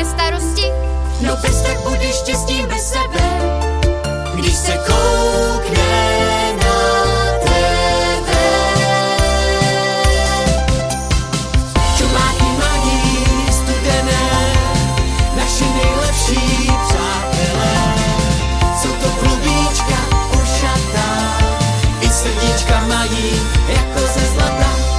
mé starosti. No bez tak budeš štěstím bez sebe, když se koukneš